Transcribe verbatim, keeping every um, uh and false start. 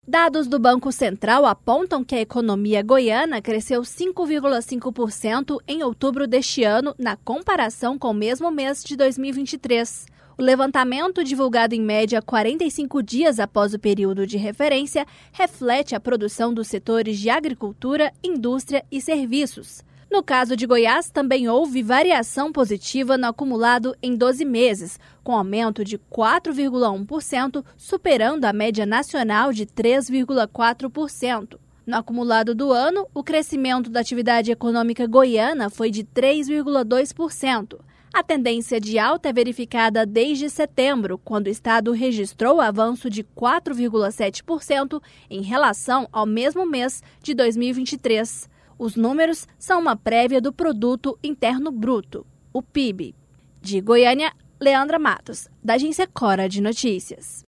Dados do Banco Central apontam que a economia goiana cresceu cinco vírgula cinco por cento em outubro deste ano, na comparação com o mesmo mês de dois mil e vinte e três. O levantamento, divulgado em média quarenta e cinco dias após o período de referência, reflete a produção dos setores de agricultura, indústria e serviços. No caso de Goiás, também houve variação positiva no acumulado em doze meses, com aumento de quatro vírgula um por cento, superando a média nacional de três vírgula quatro por cento. No acumulado do ano, o crescimento da atividade econômica goiana foi de três vírgula dois por cento. A tendência de alta é verificada desde setembro, quando o estado registrou avanço de quatro vírgula sete por cento em relação ao mesmo mês de dois mil e vinte e três. Os números são uma prévia do Produto Interno Bruto, o P I B. De Goiânia, Leandra Matos, da Agência Cora de Notícias.